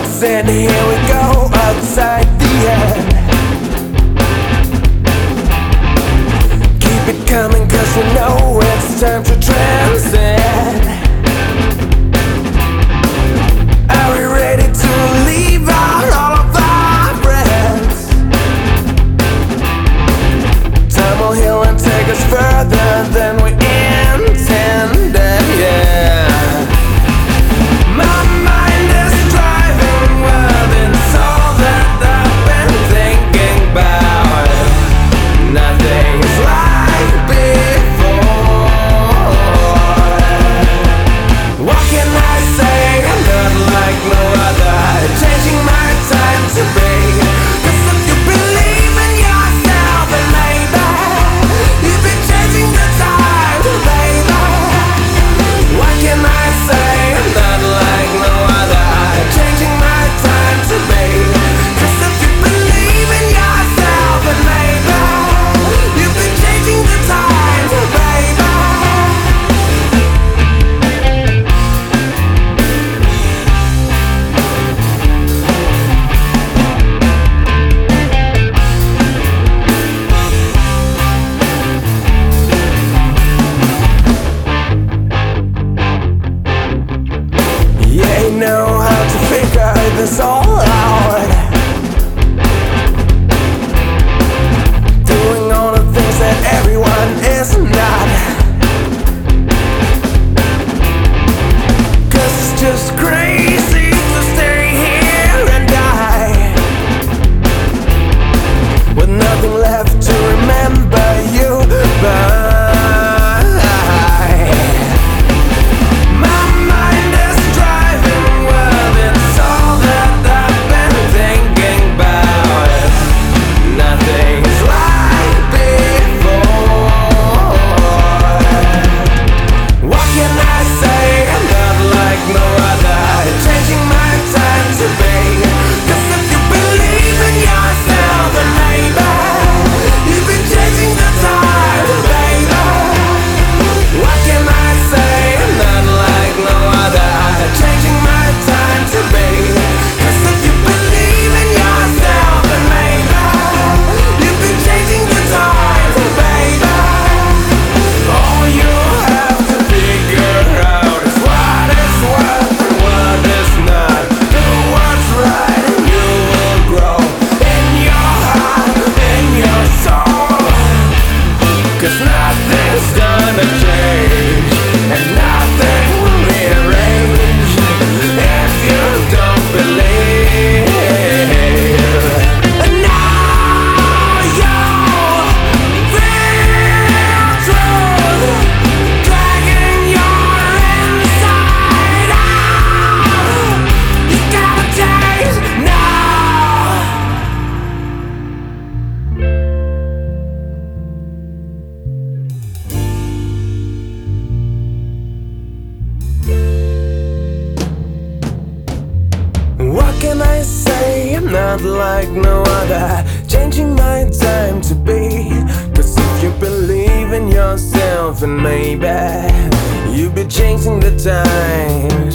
books and here we go outside the end. Keep it coming cause we know it's time to transcend. Are we ready to leave out all of our friends? Time will heal and take us further than we intended, yeah. My mind is driving wild, it's all that I've been thinking about. Nothing's like before. What can I say? I'm not like no other. Changing my time to be. 'Cause if you believe in yourself, and maybe you've been changing the time, baby. What can I say? I'm not like no other. Changing my time to be. 'Cause if you believe in yourself, and maybe you've been changing the time, baby. Yeah, you know how to figure this all out. Doing all the things that everyone is not. 'Cause it's just crazy to stay here and die with nothing left to remember you by. My mind is driving wild, it's all that I've been thinking about. Nothing's like before. What can I say? I'm not like no other. Changing my time to be. 'Cause if you believe in yourself, then maybe you've been changing the time, baby. What can I say? I'm not like no other. Changing my time to be. 'Cause if you believe in yourself, then maybe you've been changing the time, baby. All you have to figure out is what is worth and what is not. Do what's right and you will grow in your heart, in your soul. 'Cause nothing's gonna change and nothing will rearrange if you don't believe. And now you feel truth dragging your inside out. You gotta change now. What can I say? I'm not like no other. Changing my time to be. 'Cause if you believe in yourself, and maybe you'll be changing the times.